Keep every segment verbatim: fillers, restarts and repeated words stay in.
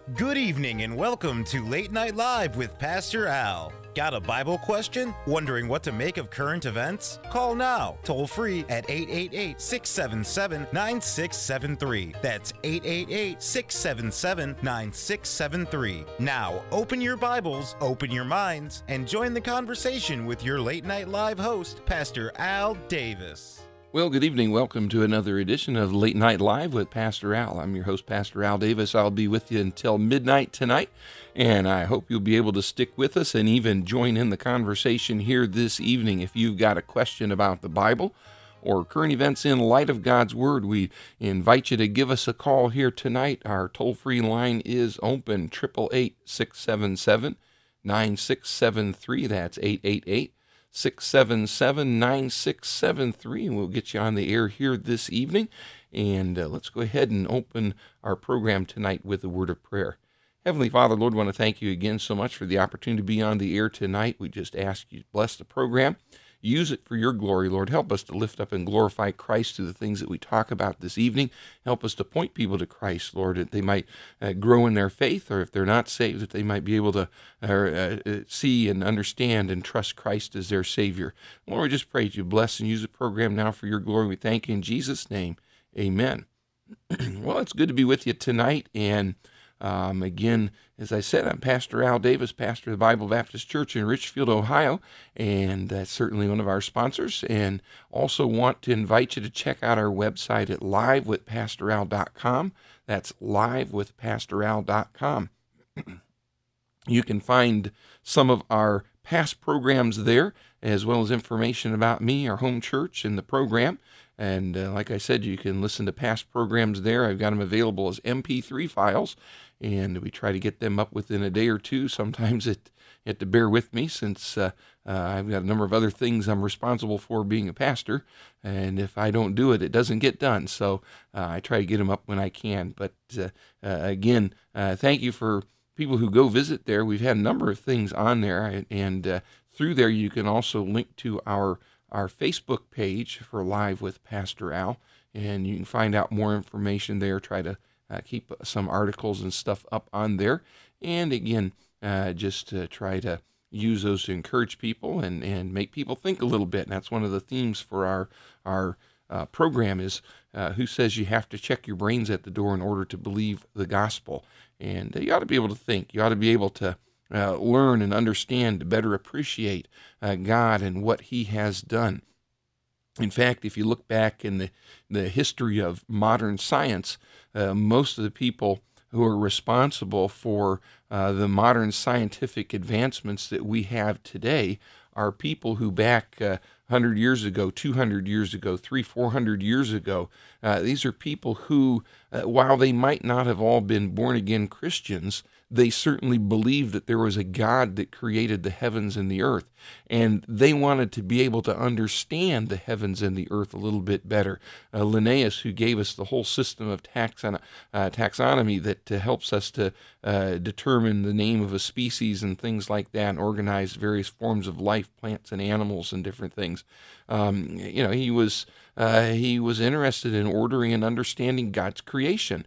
Good evening and welcome to Late Night Live with Pastor Al. Got a Bible question? Wondering what to make of current events? Call now, toll free at eight eight eight, six seven seven, nine six seven three. That's eight eight eight, six seven seven, nine six seven three. Now, open your Bibles, open your minds, and join the conversation with your Late Night Live host, Pastor Al Davis. Well, good evening. Welcome to another edition of Late Night Live with Pastor Al. I'm your host, Pastor Al Davis. I'll be with you until midnight tonight, and I hope you'll be able to stick with us and even join in the conversation here this evening. If you've got a question about the Bible or current events in light of God's Word, we invite you to give us a call here tonight. Our toll-free line is open, eight eight eight, six seven seven, nine six seven three. That's eight eight eight, six seven seven, nine six seven three, and we'll get you on the air here this evening. And uh, let's go ahead and open our program tonight with a word of prayer. Heavenly Father, Lord, I want to thank you again so much for the opportunity to be on the air tonight. We just ask you to bless the program. Use it for your glory, Lord. Help us to lift up and glorify Christ through the things that we talk about this evening. Help us to point people to Christ, Lord, that they might uh, grow in their faith, or if they're not saved, that they might be able to uh, uh, see and understand and trust Christ as their Savior. Lord, we just pray that you bless and use the program now for your glory. We thank you in Jesus' name. Amen. Well, it's good to be with you tonight, and Um, again, as I said, I'm Pastor Al Davis, pastor of the Bible Baptist Church in Richfield, Ohio, and that's certainly one of our sponsors. And also want to invite you to check out our website at live with pastor al dot com. That's live with pastor al dot com. You can find some of our past programs there, as well as information about me, our home church, and the program. And uh, like I said, you can listen to past programs there. I've got them available as M P three files, and we try to get them up within a day or two. Sometimes it, you have to bear with me since uh, uh, I've got a number of other things I'm responsible for being a pastor, and if I don't do it, it doesn't get done. So uh, I try to get them up when I can. But uh, uh, again, uh, thank you for people who go visit there. We've had a number of things on there, and uh, through there you can also link to our our Facebook page for Live with Pastor Al, and you can find out more information there. Try to uh, keep some articles and stuff up on there, and again, uh, just to try to use those to encourage people and, and make people think a little bit. And that's one of the themes for our our uh, program is uh, who says you have to check your brains at the door in order to believe the gospel. And uh, you ought to be able to think. You ought to be able to Uh, learn and understand to better appreciate uh, God and what He has done. In fact, if you look back in the, the history of modern science, uh, most of the people who are responsible for uh, the modern scientific advancements that we have today are people who back uh, one hundred years ago, two hundred years ago, three, four hundred years ago, uh, these are people who, uh, while they might not have all been born-again Christians, they certainly believed that there was a God that created the heavens and the earth, and they wanted to be able to understand the heavens and the earth a little bit better. Uh, Linnaeus, who gave us the whole system of taxon- uh, taxonomy that uh, helps us to uh, determine the name of a species and things like that, and organize various forms of life, plants and animals and different things. Um, you know, he was uh, he was interested in ordering and understanding God's creation.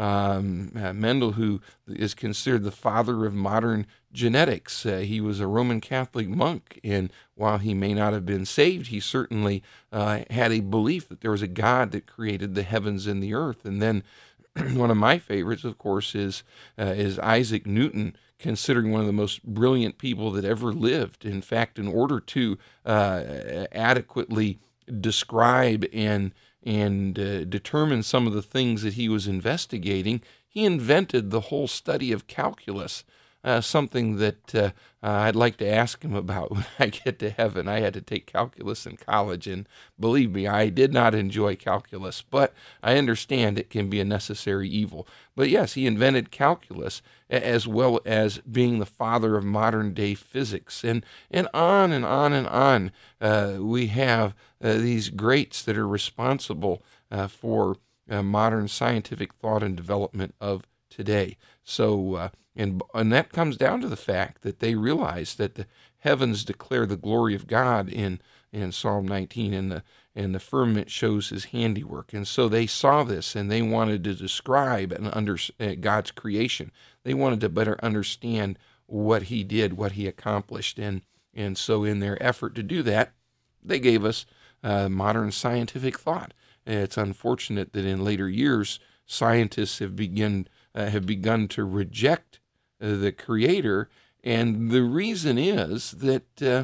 Um, uh, Mendel, who is considered the father of modern genetics, uh, he was a Roman Catholic monk, and while he may not have been saved, he certainly uh, had a belief that there was a God that created the heavens and the earth. And then one of my favorites, of course, is uh, is Isaac Newton, considering one of the most brilliant people that ever lived. In fact, in order to uh, adequately describe and and uh, determine some of the things that he was investigating, he invented the whole study of calculus, uh, something that uh, uh, I'd like to ask him about when I get to heaven. I had to take calculus in college, and believe me, I did not enjoy calculus, but I understand it can be a necessary evil. But yes, he invented calculus, as well as being the father of modern-day physics, and, and on and on and on. Uh, we have uh, these greats that are responsible uh, for uh, modern scientific thought and development of today. So, uh, and and that comes down to the fact that they realize that the heavens declare the glory of God in in Psalm nineteen, and the and the firmament shows his handiwork. And so they saw this, and they wanted to describe and under uh, God's creation. They wanted to better understand what he did, what he accomplished. And, and so in their effort to do that, they gave us uh, modern scientific thought. It's unfortunate that in later years, scientists have begun, uh, have begun to reject uh, the Creator. And the reason is that uh,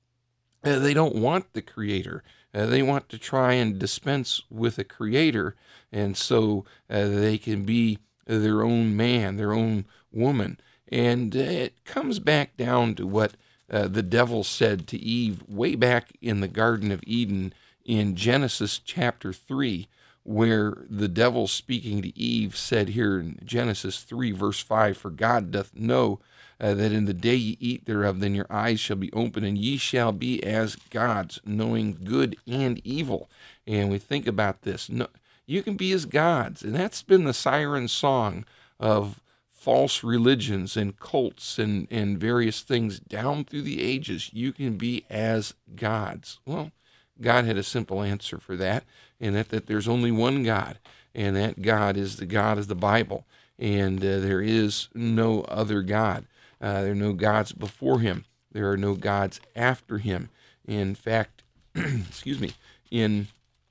they don't want the Creator. Uh, they want to try and dispense with a Creator, and so uh, they can be their own man, their own woman. And uh, it comes back down to what uh, the devil said to Eve way back in the Garden of Eden in Genesis chapter three, where the devil speaking to Eve said here in Genesis three, verse five, "For God doth know Uh, that in the day ye eat thereof, then your eyes shall be open, and ye shall be as gods, knowing good and evil." And we think about this. No, you can be as gods, and that's been the siren song of false religions and cults and, and various things down through the ages. You can be as gods. Well, God had a simple answer for that, and that, that there's only one God, and that God is the God of the Bible, and uh, there is no other God. Uh, there are no gods before him. There are no gods after him. In fact, excuse me, in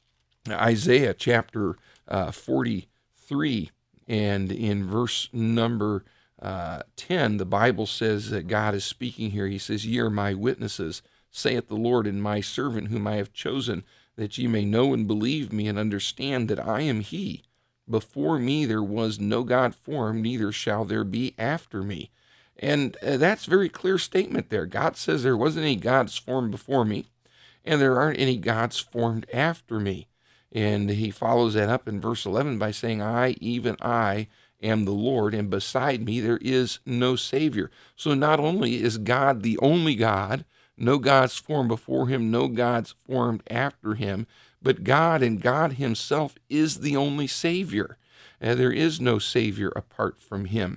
Isaiah chapter uh, forty-three and in verse number uh, ten, the Bible says that God is speaking here. He says, "Ye are my witnesses, saith the Lord, and my servant whom I have chosen, that ye may know and believe me and understand that I am he. Before me there was no God formed, neither shall there be after me." And uh, that's a very clear statement there. God says there wasn't any gods formed before me, and there aren't any gods formed after me. And he follows that up in verse eleven by saying, "I, even I, am the Lord, and beside me there is no Savior." So not only is God the only God, no gods formed before him, no gods formed after him, but God and God himself is the only Savior. And there is no Savior apart from him.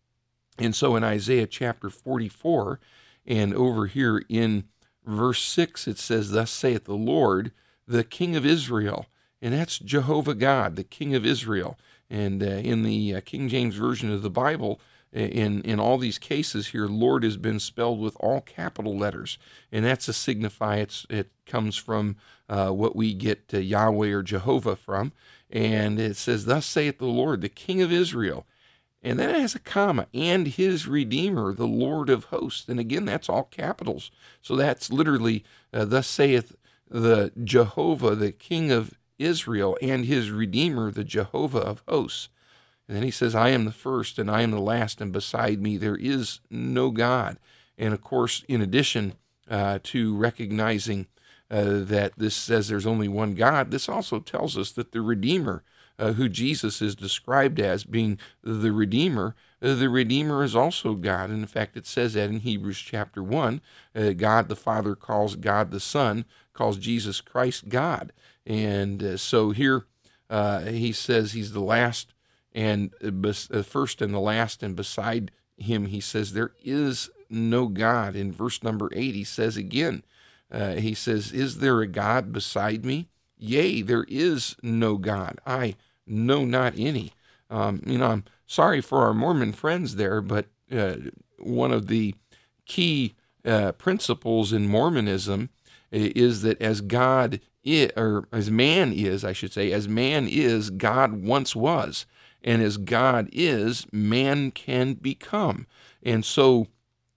And so in Isaiah chapter forty-four, and over here in verse six, it says, "Thus saith the Lord, the King of Israel." And that's Jehovah God, the King of Israel. And uh, in the uh, King James Version of the Bible, in, in all these cases here, Lord has been spelled with all capital letters. And that's to signify it's, it comes from uh, what we get uh, Yahweh or Jehovah from. And it says, "Thus saith the Lord, the King of Israel." And then it has a comma, "and his Redeemer, the Lord of hosts." And again, that's all capitals. So that's literally, uh, "Thus saith the Jehovah, the King of Israel, and his Redeemer, the Jehovah of hosts." And then he says, "I am the first, and I am the last, and beside me there is no God." And of course, in addition uh, to recognizing uh, that this says there's only one God, this also tells us that the Redeemer, Uh, who Jesus is described as being the Redeemer, uh, the Redeemer is also God. And in fact, it says that in Hebrews chapter one, uh, God the Father calls God the Son, calls Jesus Christ God. And uh, so here uh, he says he's the last and uh, bes- uh, first and the last, and beside him, he says, there is no God. In verse number eight, he says again, uh, he says, "Is there a God beside me? Yea, there is no God. I no, not any." Um, you know, I'm sorry for our Mormon friends there, but uh, one of the key uh, principles in Mormonism is that as God is, or as man is, I should say, as man is, God once was, and as God is, man can become. And so,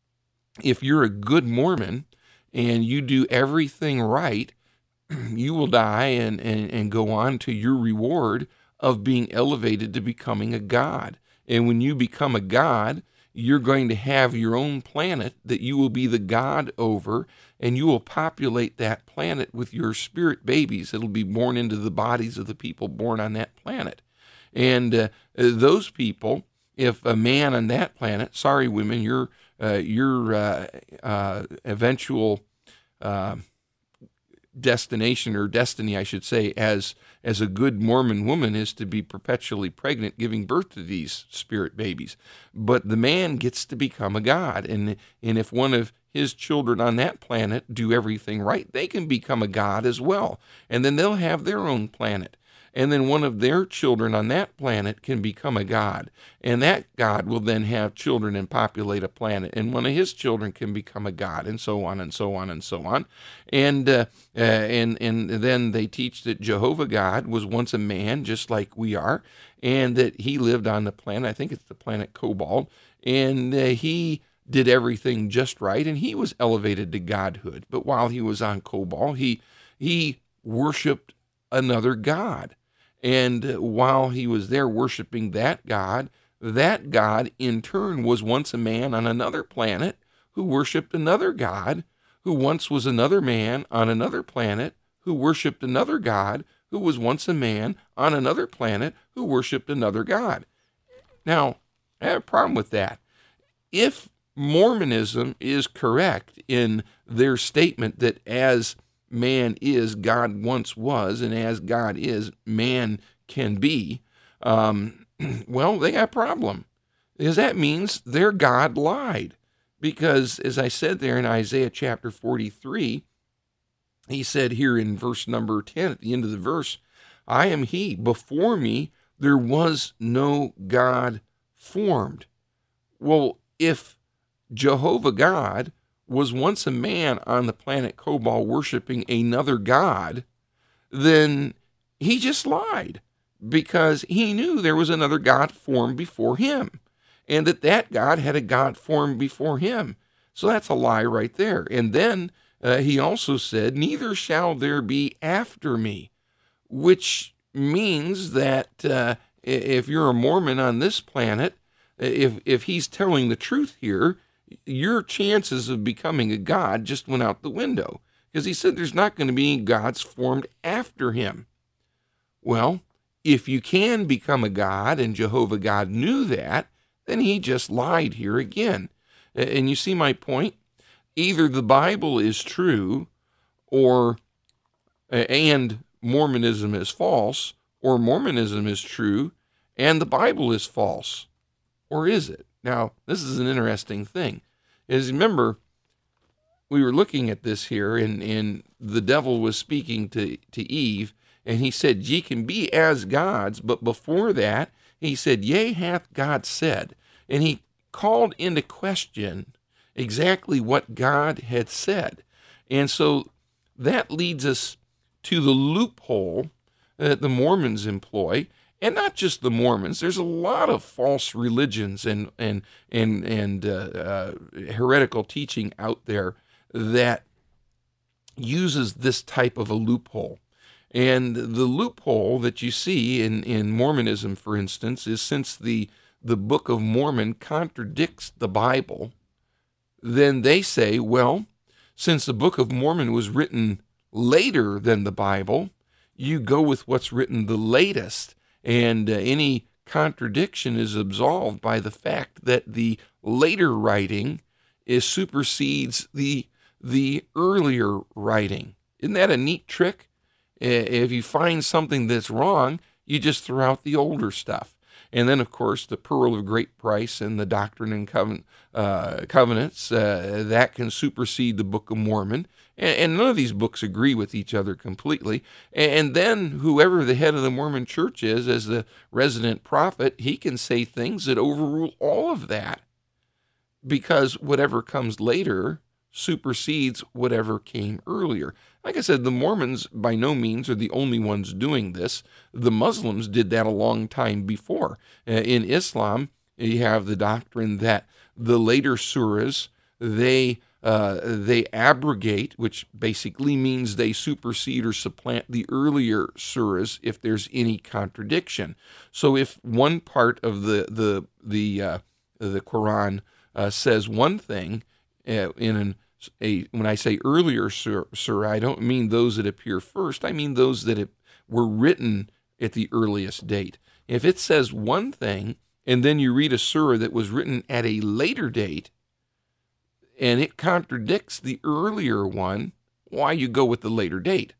if you're a good Mormon and you do everything right, you will die and, and, and go on to your reward of being elevated to becoming a god. And when you become a god, you're going to have your own planet that you will be the god over, and you will populate that planet with your spirit babies. It'll be born into the bodies of the people born on that planet. And uh, those people, if a man on that planet, sorry women, your, uh, your uh, uh, eventual uh, destination or destiny, I should say, as as a good Mormon woman is to be perpetually pregnant, giving birth to these spirit babies. But the man gets to become a god. And, and if one of his children on that planet do everything right, they can become a god as well. And then they'll have their own planet. And then one of their children on that planet can become a god. And that god will then have children and populate a planet. And one of his children can become a god, and so on and so on and so on. And uh, uh, and and then they teach that Jehovah God was once a man, just like we are, and that he lived on the planet. I think it's the planet Cobalt. And uh, he did everything just right, and he was elevated to godhood. But while he was on Cobalt, he he worshipped another god. And while he was there worshiping that god, that god in turn was once a man on another planet who worshiped another god, who once was another man on another planet who worshiped another god, who was once a man on another planet who worshiped another god. Now, I have a problem with that. If Mormonism is correct in their statement that as man is, God once was, and as God is, man can be, um, well, they got a problem. Because that means their God lied. Because, as I said there in Isaiah chapter forty-three, he said here in verse number ten, at the end of the verse, I am he, before me there was no God formed. Well, if Jehovah God was once a man on the planet Cobalt worshiping another god, then he just lied, because he knew there was another god formed before him, and that that god had a god formed before him. So that's a lie right there. And then uh, he also said, neither shall there be after me, which means that uh, if you're a Mormon on this planet, if if he's telling the truth here, your chances of becoming a god just went out the window, because he said there's not going to be any gods formed after him. Well, if you can become a god, and Jehovah God knew that, then he just lied here again. And you see my point? Either the Bible is true, or and Mormonism is false, or Mormonism is true and the Bible is false. Or is it? Now, this is an interesting thing. Is remember, we were looking at this here, and, and the devil was speaking to, to Eve, and he said, ye can be as gods, but before that, he said, yea, hath God said. And he called into question exactly what God had said. And so that leads us to the loophole that the Mormons employ. And not just the Mormons. There's a lot of false religions and and and and uh, uh, heretical teaching out there that uses this type of a loophole. And the loophole that you see in, in Mormonism, for instance, is since the the Book of Mormon contradicts the Bible, then they say, well, since the Book of Mormon was written later than the Bible, you go with what's written the latest. And uh, any contradiction is absolved by the fact that the later writing is supersedes the the earlier writing. Isn't that a neat trick? If you find something that's wrong, you just throw out the older stuff. And then, of course, the Pearl of Great Price and the Doctrine and Coven- uh, Covenants, uh, that can supersede the Book of Mormon. And, and none of these books agree with each other completely. And, and then whoever the head of the Mormon church is, as the resident prophet, he can say things that overrule all of that, because whatever comes later supersedes whatever came earlier. Like I said, the Mormons by no means are the only ones doing this. The Muslims did that a long time before. Uh, in Islam, you have the doctrine that the later surahs, they uh, they abrogate, which basically means they supersede or supplant the earlier surahs if there's any contradiction. So if one part of the the the uh, the Quran uh, says one thing uh, in an A, when I say earlier surah, I don't mean those that appear first. I mean those that have, were written at the earliest date. If it says one thing, and then you read a surah that was written at a later date, and it contradicts the earlier one, why you go with the later date?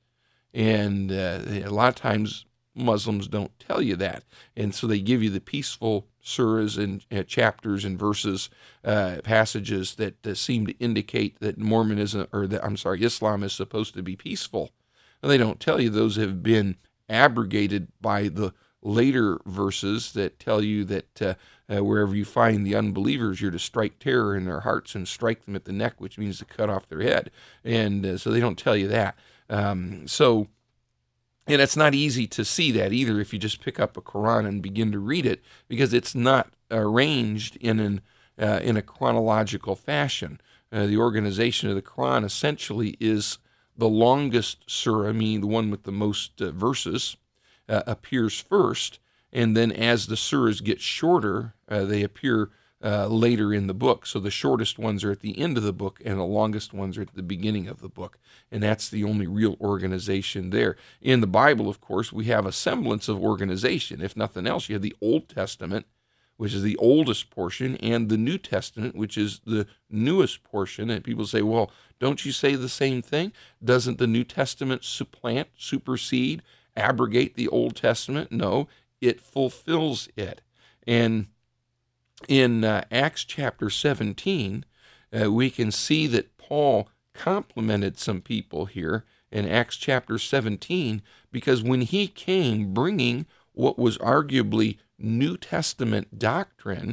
And uh, a lot of times Muslims don't tell you that, and so they give you the peaceful surahs and uh, chapters and verses, uh, passages that uh, seem to indicate that Mormonism, or that, I'm sorry, Islam is supposed to be peaceful. They don't tell you those have been abrogated by the later verses that tell you that uh, uh, wherever you find the unbelievers, you're to strike terror in their hearts and strike them at the neck, which means to cut off their head. And uh, so they don't tell you that. Um, so, and it's not easy to see that either if you just pick up a Quran and begin to read it, because it's not arranged in an uh, in a chronological fashion. Uh, the organization of the Quran essentially is the longest surah, meaning the one with the most uh, verses, uh, appears first, and then as the surahs get shorter, uh, they appear uh, later in the book. So the shortest ones are at the end of the book, and the longest ones are at the beginning of the book, and that's the only real organization there. In the Bible, of course, we have a semblance of organization. If nothing else, you have the Old Testament, which is the oldest portion, and the New Testament, which is the newest portion. And people say, well, don't you say the same thing? Doesn't the New Testament supplant, supersede, abrogate the Old Testament? No, it fulfills it. And in uh, Acts chapter seventeen, uh, we can see that Paul complimented some people here in Acts chapter seventeen, because when he came bringing what was arguably New Testament doctrine,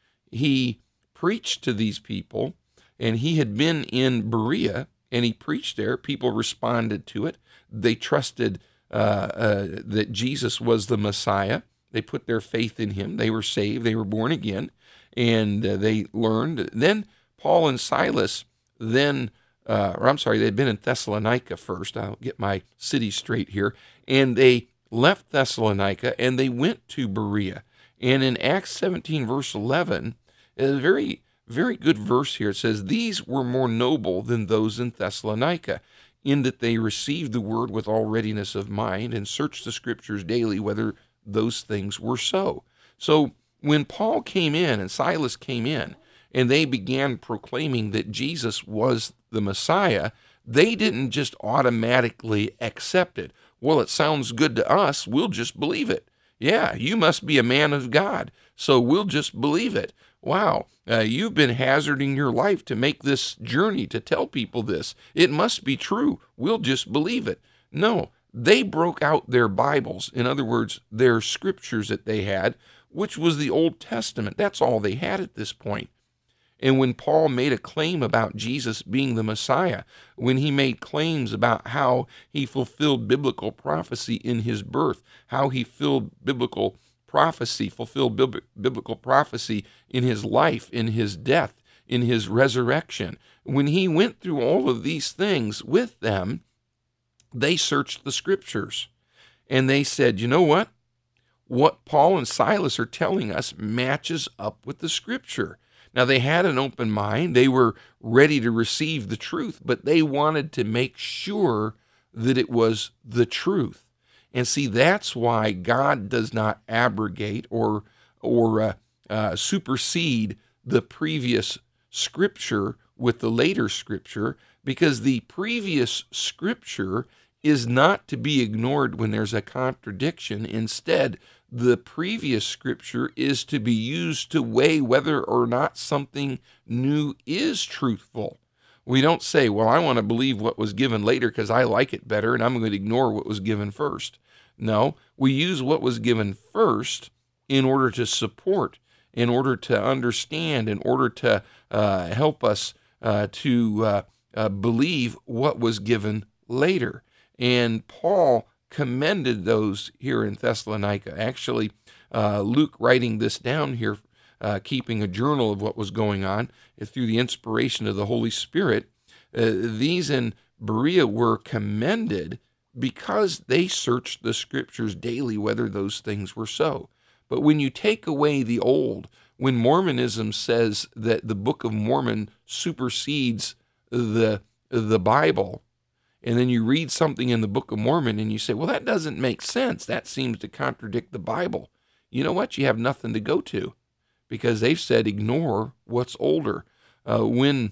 he preached to these people, and he had been in Berea, and he preached there. People responded to it. They trusted uh, uh, that Jesus was the Messiah. They put their faith in him. They were saved. They were born again, and uh, they learned. Then Paul and Silas, then, uh, or I'm sorry, they'd been in Thessalonica first. I'll get my city straight here. And they left Thessalonica, and they went to Berea. And in Acts seventeen, verse eleven, a very, very good verse here. It says, "These were more noble than those in Thessalonica, in that they received the word with all readiness of mind, and searched the Scriptures daily whether those things were so." So when Paul came in and Silas came in, and they began proclaiming that Jesus was the Messiah, they didn't just automatically accept it. Well, it sounds good to us, we'll just believe it. Yeah, you must be a man of God, so we'll just believe it. Wow, uh, you've been hazarding your life to make this journey, to tell people this. It must be true. We'll just believe it. No, they broke out their Bibles, in other words, their scriptures that they had, which was the Old Testament. That's all they had at this point. And when Paul made a claim about Jesus being the Messiah, when he made claims about how he fulfilled biblical prophecy in his birth, how he filled biblical prophecy, fulfilled bib- biblical prophecy in his life, in his death, in his resurrection, when he went through all of these things with them, they searched the Scriptures. And they said, you know what? What Paul and Silas are telling us matches up with the Scripture. Now, they had an open mind. They were ready to receive the truth, but they wanted to make sure that it was the truth. And see, that's why God does not abrogate or or uh, uh, supersede the previous Scripture with the later Scripture, because the previous Scripture is not to be ignored when there's a contradiction. Instead, the previous Scripture is to be used to weigh whether or not something new is truthful. We don't say, well, I want to believe what was given later because I like it better, and I'm going to ignore what was given first. No, we use what was given first in order to support, in order to understand, in order to uh, help us uh, to uh, uh, believe what was given later. And Paul commended those here in Thessalonica. Actually, uh, Luke writing this down here, uh, keeping a journal of what was going on uh, through the inspiration of the Holy Spirit, uh, these in Berea were commended because they searched the Scriptures daily whether those things were so. But when you take away the old, when Mormonism says that the Book of Mormon supersedes the the Bible, and then you read something in the Book of Mormon and you say, well, that doesn't make sense. That seems to contradict the Bible. You know what? You have nothing to go to, because they've said ignore what's older. Uh, when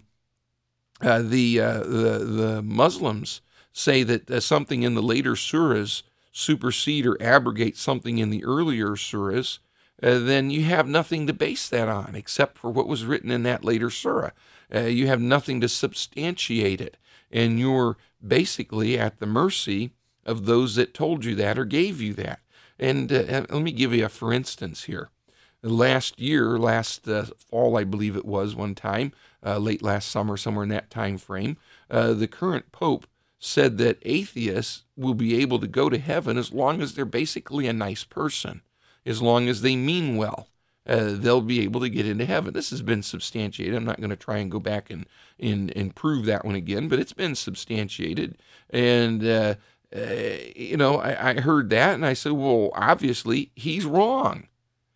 uh, the, uh, the the Muslims say that uh, something in the later surahs supersede or abrogate something in the earlier surahs, uh, then you have nothing to base that on except for what was written in that later surah. Uh, you have nothing to substantiate it, and you're basically at the mercy of those that told you that or gave you that. And uh, let me give you a for instance here. Last year, last uh, fall, I believe it was one time, uh, late last summer, somewhere in that time frame, uh, the current Pope said that atheists will be able to go to heaven as long as they're basically a nice person, as long as they mean well. Uh, they'll be able to get into heaven. This has been substantiated. I'm not going to try and go back and, and, and prove that one again, but it's been substantiated. And, uh, uh, you know, I, I heard that and I said, well, obviously he's wrong,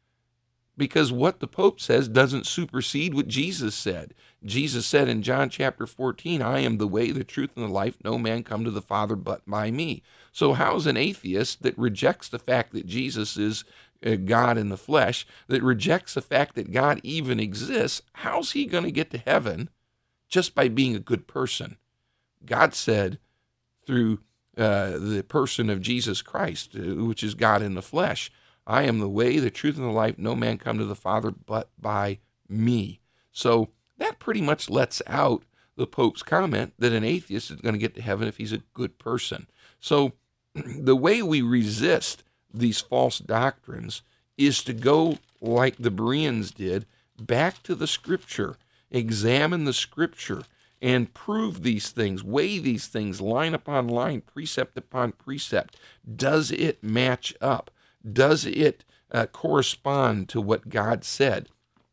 because what the Pope says doesn't supersede what Jesus said. Jesus said in John chapter fourteen, I am the way, the truth, and the life. No man come to the Father but by me. So how's an atheist that rejects the fact that Jesus is uh, God in the flesh, that rejects the fact that God even exists, how's he going to get to heaven just by being a good person? God said through uh, the person of Jesus Christ, uh, which is God in the flesh, I am the way, the truth, and the life. No man come to the Father but by me. So that pretty much lets out the Pope's comment that an atheist is going to get to heaven if he's a good person. So the way we resist these false doctrines is to go like the Bereans did, back to the Scripture, examine the Scripture, and prove these things, weigh these things, line upon line, precept upon precept. Does it match up? Does it uh, correspond to what God said?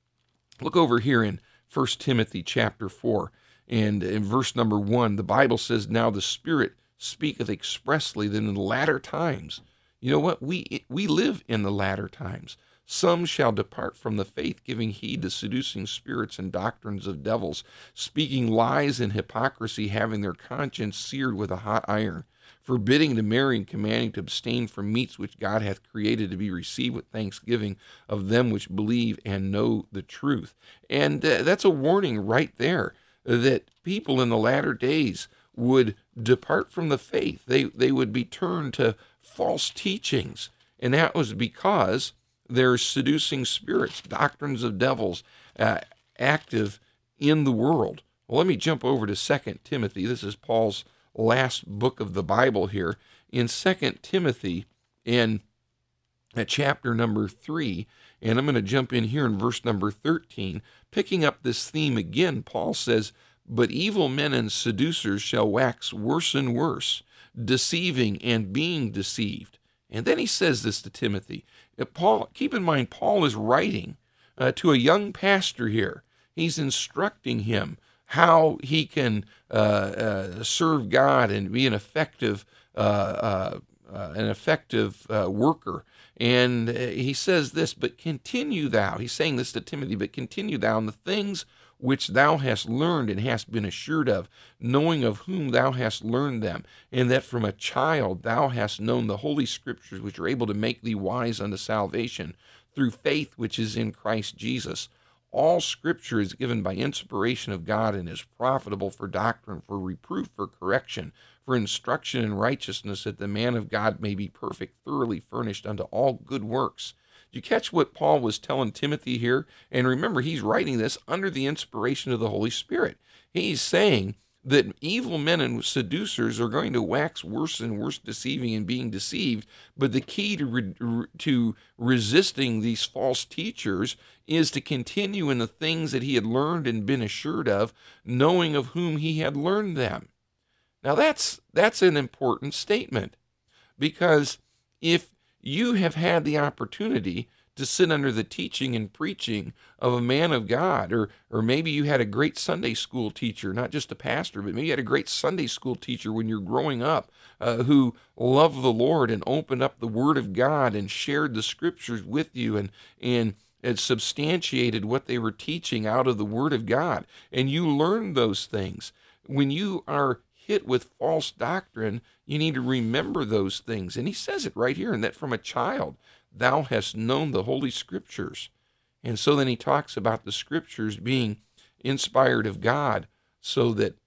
Look over here in First Timothy chapter four, and in verse number one, the Bible says, now the Spirit speaketh expressly that in the latter times, you know what, we we live in the latter times. Some shall depart from the faith, giving heed to seducing spirits and doctrines of devils, speaking lies and hypocrisy, having their conscience seared with a hot iron, forbidding to marry and commanding to abstain from meats which God hath created to be received with thanksgiving of them which believe and know the truth. And uh, that's a warning right there, that people in the latter days would depart from the faith. They, they would be turned to false teachings. And that was because there's seducing spirits, doctrines of devils, uh, active in the world. Well, let me jump over to Second Timothy. This is Paul's last book of the Bible here. In Second Timothy, in uh, chapter number three, and I'm going to jump in here in verse number thirteen, picking up this theme again. Paul says, but evil men and seducers shall wax worse and worse, deceiving and being deceived. And then he says this to Timothy. Paul, keep in mind, Paul is writing uh, to a young pastor here. He's instructing him how he can uh, uh, serve God and be an effective, uh, uh, uh, an effective uh, worker. And uh, he says this, but continue thou, he's saying this to Timothy, but continue thou in the things which thou hast learned and hast been assured of, knowing of whom thou hast learned them, and that from a child thou hast known the holy Scriptures, which are able to make thee wise unto salvation, through faith which is in Christ Jesus. All Scripture is given by inspiration of God and is profitable for doctrine, for reproof, for correction, for instruction in righteousness, that the man of God may be perfect, thoroughly furnished unto all good works. Did you catch what Paul was telling Timothy here? And remember, he's writing this under the inspiration of the Holy Spirit. He's saying that evil men and seducers are going to wax worse and worse, deceiving and being deceived. But the key to re- to resisting these false teachers is to continue in the things that he had learned and been assured of, knowing of whom he had learned them. Now that's that's an important statement, because if you have had the opportunity to sit under the teaching and preaching of a man of God, or or maybe you had a great Sunday school teacher, not just a pastor, but maybe you had a great Sunday school teacher when you're growing up uh, who loved the Lord and opened up the Word of God and shared the Scriptures with you and and and substantiated what they were teaching out of the Word of God, and you learned those things. When you are hit with false doctrine, you need to remember those things. And he says it right here, and that from a child thou hast known the Holy Scriptures. And so then he talks about the Scriptures being inspired of God, so that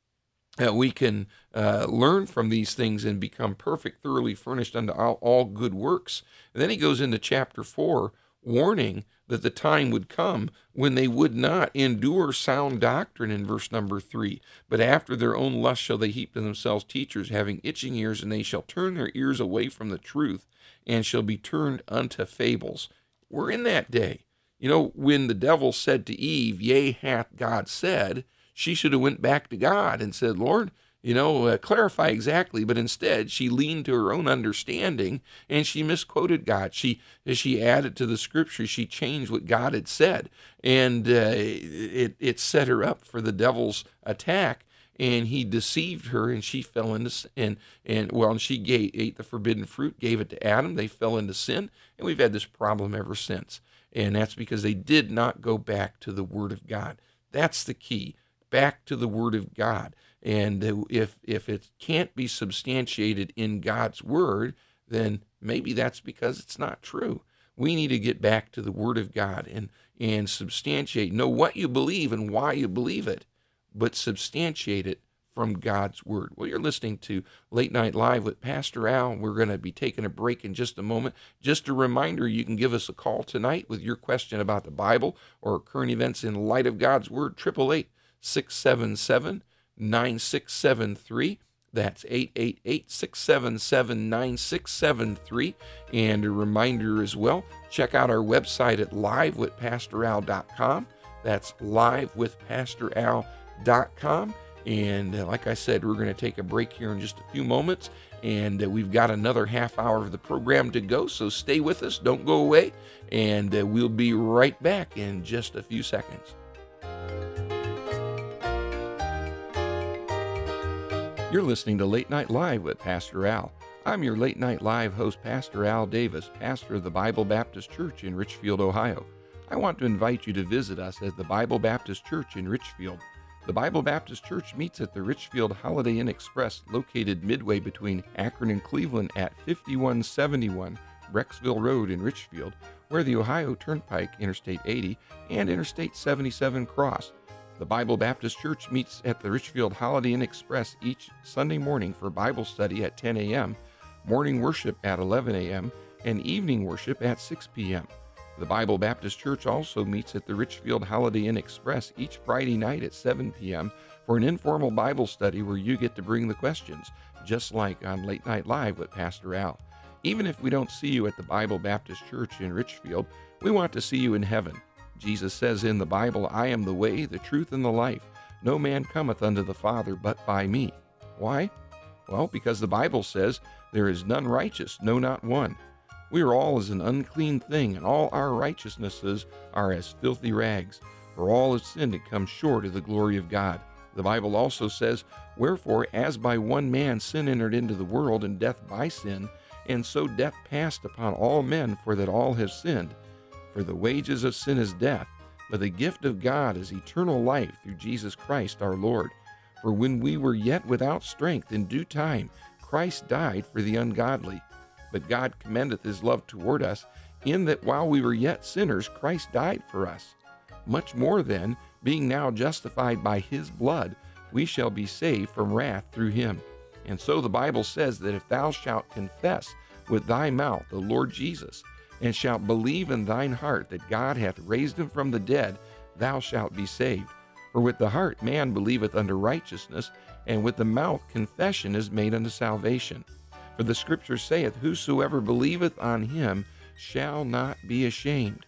uh, we can uh, learn from these things and become perfect, thoroughly furnished unto all, all good works. And then he goes into chapter four, warning that the time would come when they would not endure sound doctrine in verse number three, but after their own lust shall they heap to themselves teachers having itching ears, and they shall turn their ears away from the truth and shall be turned unto fables. We're in that day. You know, when the devil said to Eve, yea, hath God said, she should have went back to God and said, Lord, you know, uh, clarify exactly. But instead, she leaned to her own understanding, and she misquoted God. She, as she added to the scripture, she changed what God had said, and uh, it it set her up for the devil's attack. And he deceived her, and she fell into sin. And, and well, and she gave, ate the forbidden fruit, gave it to Adam. They fell into sin, and we've had this problem ever since. And that's because they did not go back to the Word of God. That's the key, back to the Word of God. And if if it can't be substantiated in God's Word, then maybe that's because it's not true. We need to get back to the Word of God and, and substantiate, know what you believe and why you believe it, but substantiate it from God's Word. Well, you're listening to Late Night Live with Pastor Al. We're going to be taking a break in just a moment. Just a reminder, you can give us a call tonight with your question about the Bible or current events in light of God's Word, eight eight eight, six seven seven, nine six seven three. That's eight eight eight, six seven seven, nine six seven three. And a reminder as well, check out our website at live with pastor al dot com. That's live with pastor al dot com. And uh, like I said, we're going to take a break here in just a few moments, and uh, we've got another half hour of the program to go, so stay with us, don't go away, and uh, we'll be right back in just a few seconds. You're listening to Late Night Live with Pastor Al. I'm your Late Night Live host, Pastor Al Davis, pastor of the Bible Baptist Church in Richfield, Ohio. I want to invite you to visit us at the Bible Baptist Church in Richfield. The Bible Baptist Church meets at the Richfield Holiday Inn Express, located midway between Akron and Cleveland at fifty-one seventy-one Brecksville Road in Richfield, where the Ohio Turnpike, Interstate eighty, and Interstate seventy-seven cross. The Bible Baptist Church meets at the Richfield Holiday Inn Express each Sunday morning for Bible study at ten a.m., morning worship at eleven a.m., and evening worship at six p.m. The Bible Baptist Church also meets at the Richfield Holiday Inn Express each Friday night at seven p.m. for an informal Bible study where you get to bring the questions, just like on Late Night Live with Pastor Al. Even if we don't see you at the Bible Baptist Church in Richfield, we want to see you in heaven. Jesus says in the Bible, I am the way, the truth, and the life. No man cometh unto the Father but by me. Why? Well, because the Bible says, there is none righteous, no, not one. We are all as an unclean thing, and all our righteousnesses are as filthy rags. For all have sinned and come short of the glory of God. The Bible also says, wherefore, as by one man sin entered into the world, and death by sin, and so death passed upon all men, for that all have sinned. For the wages of sin is death, but the gift of God is eternal life through Jesus Christ our Lord. For when we were yet without strength, in due time Christ died for the ungodly. But God commendeth his love toward us, in that while we were yet sinners, Christ died for us. Much more then, being now justified by his blood, we shall be saved from wrath through him. And so the Bible says that if thou shalt confess with thy mouth the Lord Jesus, and shalt believe in thine heart that God hath raised him from the dead, thou shalt be saved. For with the heart man believeth unto righteousness, and with the mouth confession is made unto salvation. For the Scripture saith, whosoever believeth on him shall not be ashamed.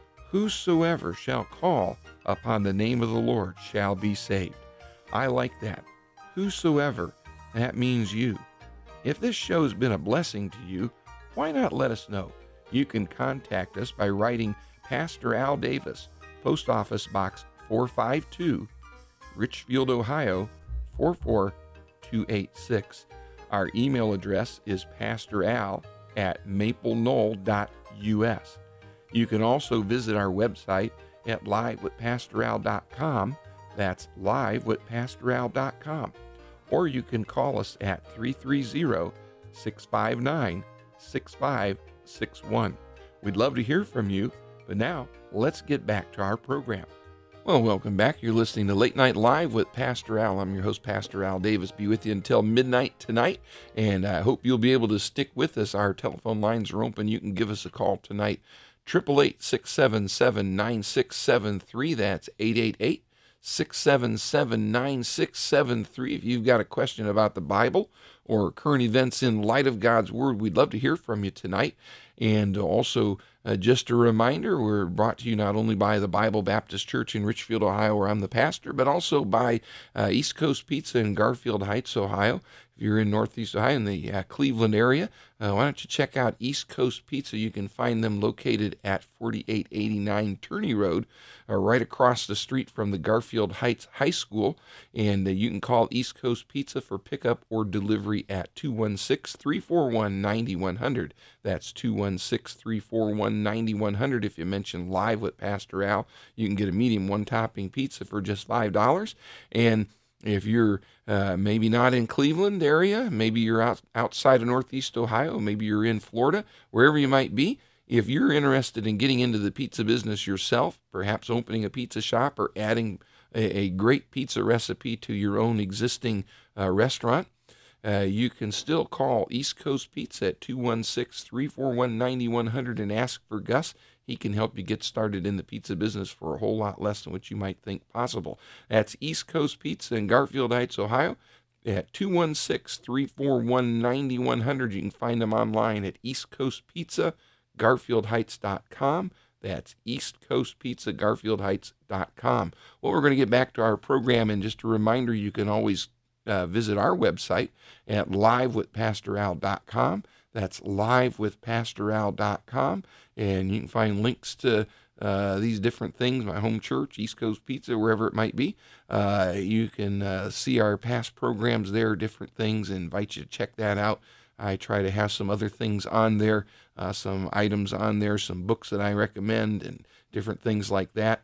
Whosoever shall call upon the name of the Lord shall be saved. I like that. Whosoever, that means you. If this show's been a blessing to you, why not let us know? You can contact us by writing Pastor Al Davis, Post Office Box four five two, Richfield, Ohio four four two eight six. Our email address is pastoral at maple knoll dot u s. You can also visit our website at live with pastor al dot com. That's live with pastor al dot com. Or you can call us at three three zero, six five nine, six five six one. We'd love to hear from you, but now let's get back to our program. Well, welcome back. You're listening to Late Night Live with Pastor Al. I'm your host, Pastor Al Davis. Be with you until midnight tonight, and I hope you'll be able to stick with us. Our telephone lines are open. You can give us a call tonight, eight eight eight, six seven seven, nine six seven three. That's eight eight eight, six seven seven, nine six seven three. If you've got a question about the Bible or current events in light of God's Word, we'd love to hear from you tonight. And also, uh, just a reminder, we're brought to you not only by the Bible Baptist Church in Richfield, Ohio, where I'm the pastor, but also by uh, East Coast Pizza in Garfield Heights, Ohio. If you're in Northeast Ohio, in the uh, Cleveland area, uh, why don't you check out East Coast Pizza? You can find them located at forty-eight eighty-nine Turney Road, uh, right across the street from the Garfield Heights High School. And uh, you can call East Coast Pizza for pickup or delivery at two one six, three four one, nine one zero zero. That's two one six, three four one, nine one zero zero. If you mention Live with Pastor Al, you can get a medium one-topping pizza for just five dollars. And if you're uh, maybe not in Cleveland area, maybe you're out, outside of Northeast Ohio, maybe you're in Florida, wherever you might be, if you're interested in getting into the pizza business yourself, perhaps opening a pizza shop or adding a, a great pizza recipe to your own existing uh, restaurant, uh, you can still call East Coast Pizza at two one six, three four one, nine one zero zero and ask for Gus. He can help you get started in the pizza business for a whole lot less than what you might think possible. That's East Coast Pizza in Garfield Heights, Ohio, at two one six, three four one, nine one zero zero. You can find them online at East Coast Pizza, garfield heights dot com. That's East Coast Pizza, garfield heights dot com. Well, we're going to get back to our program, and just a reminder, you can always uh, visit our website at live with pastor al dot com. That's live with pastor al dot com. And you can find links to uh, these different things, my home church, East Coast Pizza, wherever it might be. Uh, you can uh, see our past programs there, different things, and invite you to check that out. I try to have some other things on there, uh, some items on there, some books that I recommend, and different things like that.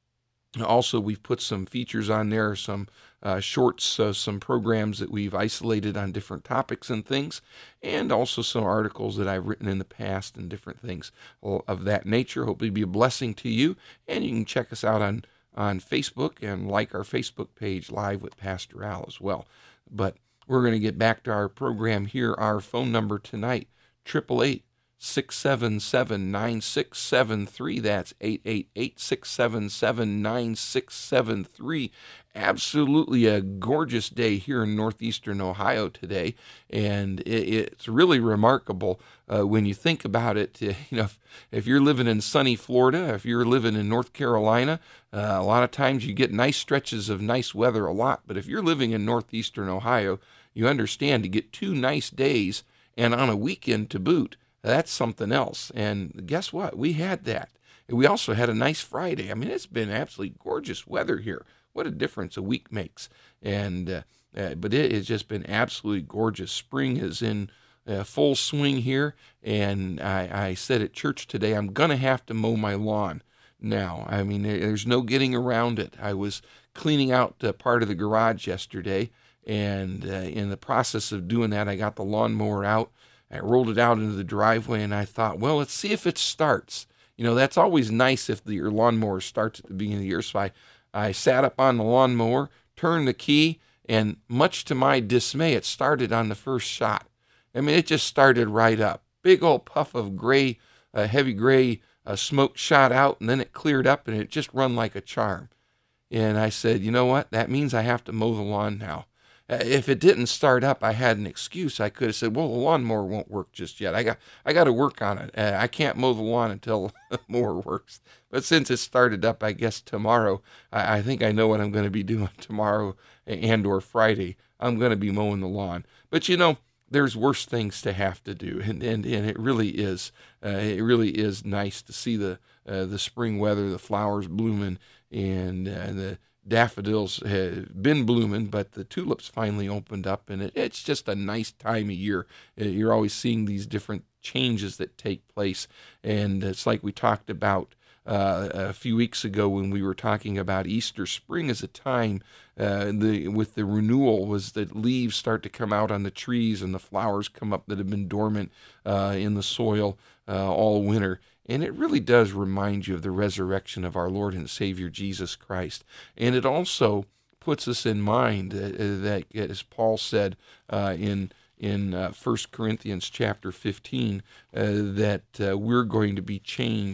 Also, we've put some features on there, some uh, shorts, uh, some programs that we've isolated on different topics and things, and also some articles that I've written in the past and different things of that nature. Hopefully be a blessing to you, and you can check us out on, on Facebook and like our Facebook page, Live with Pastor Al, as well. But we're going to get back to our program here. Our phone number tonight, eight eight eight, six seven seven, nine six seven three. That's eight eight eight, six seven seven, nine six seven three. Absolutely a gorgeous day here in northeastern Ohio today, and it, it's really remarkable uh, when you think about it. You know, if, if you're living in sunny Florida, if you're living in North Carolina, uh, a lot of times you get nice stretches of nice weather a lot, but if you're living in northeastern Ohio, you understand to get two nice days and on a weekend to boot, that's something else. And guess what? We had that. We also had a nice Friday. I mean, it's been absolutely gorgeous weather here. What a difference a week makes. And uh, uh, but it has just been absolutely gorgeous. Spring is in uh, full swing here. And I, I said at church today, I'm going to have to mow my lawn now. I mean, there's no getting around it. I was cleaning out uh, part of the garage yesterday. And uh, in the process of doing that, I got the lawnmower out. I rolled it out into the driveway, and I thought, well, let's see if it starts. You know, that's always nice if the, your lawnmower starts at the beginning of the year. So I, I sat up on the lawnmower, turned the key, and much to my dismay, it started on the first shot. I mean, it just started right up. Big old puff of gray, uh, heavy gray uh, smoke shot out, and then it cleared up, and it just run like a charm. And I said, you know what? That means I have to mow the lawn now. If it didn't start up, I had an excuse. I could have said, well, the lawnmower won't work just yet. I got I got to work on it. Uh, I can't mow the lawn until the mower works. But since it started up, I guess tomorrow, I, I think I know what I'm going to be doing tomorrow and or Friday. I'm going to be mowing the lawn. But, you know, there's worse things to have to do. And, and, and it really is. Uh, it really is nice to see the, uh, the spring weather, the flowers blooming, and uh, the daffodils have been blooming, but the tulips finally opened up, and it, it's just a nice time of year. You're always seeing these different changes that take place, and it's like we talked about uh, a few weeks ago when we were talking about Easter. Spring is a time uh, the with the renewal was that leaves start to come out on the trees and the flowers come up that have been dormant uh, in the soil uh, all winter. And it really does remind you of the resurrection of our Lord and Savior Jesus Christ. And it also puts us in mind uh, that, as Paul said uh, in in uh, First Corinthians chapter fifteen, uh, that uh, we're going to be changed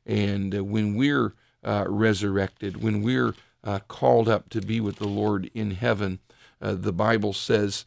And uh, when we're uh, resurrected, when we're uh, called up to be with the Lord in heaven, uh, the Bible says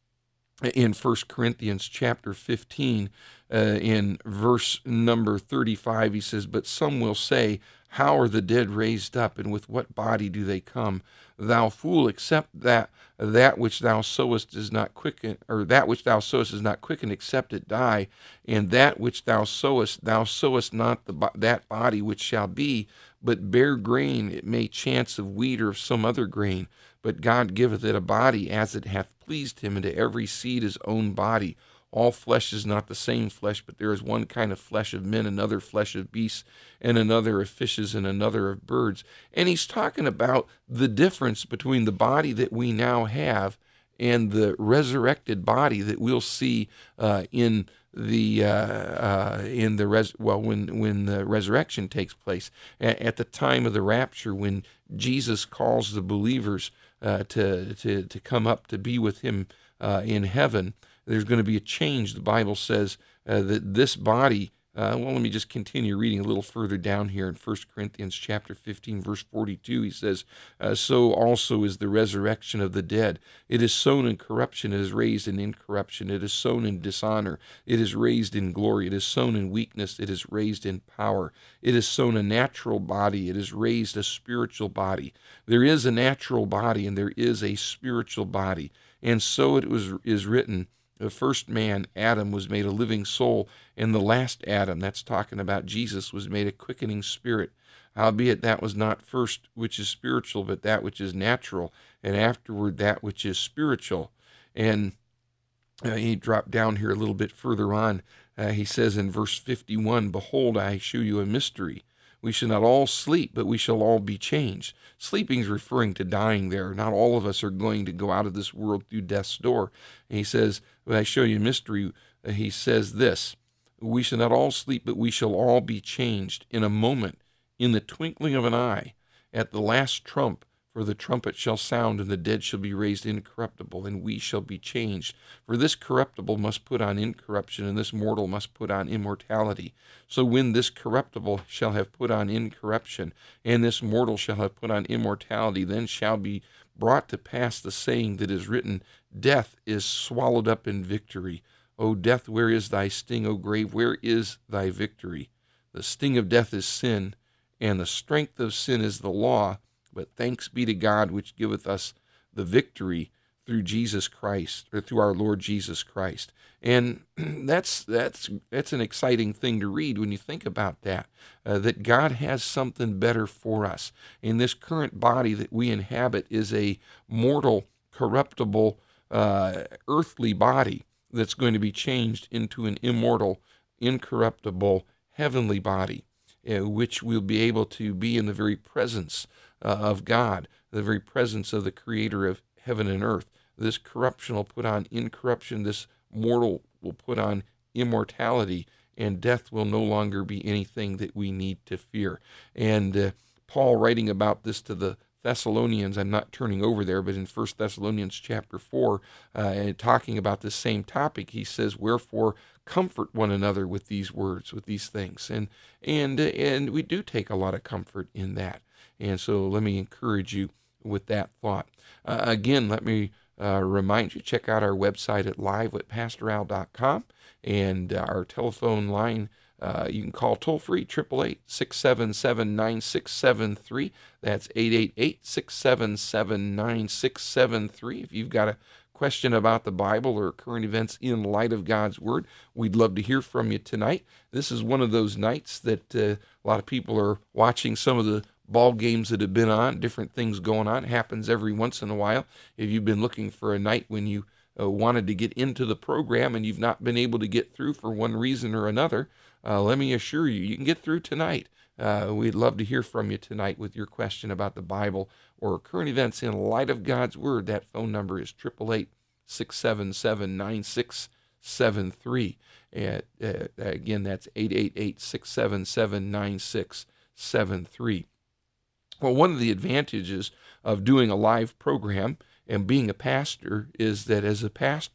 in First Corinthians chapter fifteen, uh, in verse number thirty-five, he says, "But some will say, how are the dead raised up, and with what body do they come? Thou fool, except that that which thou sowest is not quicken, or that which thou sowest is not quickened, except it die. And that which thou sowest, thou sowest not the that body which shall be, but bare grain. It may chance of wheat or of some other grain. But God giveth it a body as it hath pleased him, and to every seed his own body. All flesh is not the same flesh, but there is one kind of flesh of men, another flesh of beasts, and another of fishes, and another of birds." And he's talking about the difference between the body that we now have and the resurrected body that we'll see uh, in the uh, uh, in the res well when when the resurrection takes place at, at the time of the rapture, when Jesus calls the believers uh, to to to come up to be with him uh, in heaven. There's going to be a change. The Bible says uh, that this body, uh, well, let me just continue reading a little further down here in First Corinthians chapter fifteen, verse forty-two. He says, uh, "So also is the resurrection of the dead. It is sown in corruption, it is raised in incorruption. It is sown in dishonor, it is raised in glory. It is sown in weakness, it is raised in power. It is sown a natural body, it is raised a spiritual body." There is a natural body and there is a spiritual body. And so it was is written, the first man, Adam, was made a living soul, and the last Adam, that's talking about Jesus, was made a quickening spirit. Howbeit that was not first which is spiritual, but that which is natural, and afterward that which is spiritual. And uh, he dropped down here a little bit further on. Uh, he says in verse fifty-one, "Behold, I shew you a mystery. We shall not all sleep, but we shall all be changed." Sleeping is referring to dying there. Not all of us are going to go out of this world through death's door. And he says, "When I show you a mystery," he says this, "We shall not all sleep, but we shall all be changed in a moment, in the twinkling of an eye, at the last trump. For the trumpet shall sound, and the dead shall be raised incorruptible, and we shall be changed. For this corruptible must put on incorruption, and this mortal must put on immortality. So when this corruptible shall have put on incorruption, and this mortal shall have put on immortality, then shall be brought to pass the saying that is written, Death is swallowed up in victory. O death, where is thy sting? O grave, where is thy victory? The sting of death is sin, and the strength of sin is the law. But thanks be to God, which giveth us the victory through Jesus Christ, or through our Lord Jesus Christ." And that's that's that's an exciting thing to read when you think about that, uh, that God has something better for us. In this current body that we inhabit is a mortal, corruptible, uh, earthly body that's going to be changed into an immortal, incorruptible, heavenly body, uh, which will be able to be in the very presence Uh, of God, the very presence of the Creator of heaven and earth. This corruption will put on incorruption, this mortal will put on immortality, and death will no longer be anything that we need to fear. And uh, Paul, writing about this to the Thessalonians, I'm not turning over there, but in First Thessalonians chapter four, uh, and talking about this same topic, he says, "Wherefore comfort one another with these words," with these things. And, and, uh, and we do take a lot of comfort in that. And so let me encourage you with that thought. Uh, again, let me uh, remind you, check out our website at live with pastor al dot com, and uh, our telephone line, uh, you can call toll-free, eight eight eight, six seven seven, nine six seven three. That's eight eight eight, six seven seven, nine six seven three. If you've got a question about the Bible or current events in light of God's Word, we'd love to hear from you tonight. This is one of those nights that uh, a lot of people are watching some of the ball games that have been on, different things going on. It happens every once in a while. If you've been looking for a night when you uh, wanted to get into the program and you've not been able to get through for one reason or another, uh, let me assure you, you can get through tonight. Uh, we'd love to hear from you tonight with your question about the Bible or current events in light of God's Word. That phone number is eight eight eight, six seven seven, nine six seven three. Uh, uh, again, that's eight eight eight, six seven seven, nine six seven three. Well, one of the advantages of doing a live program and being a pastor is that as a pastor,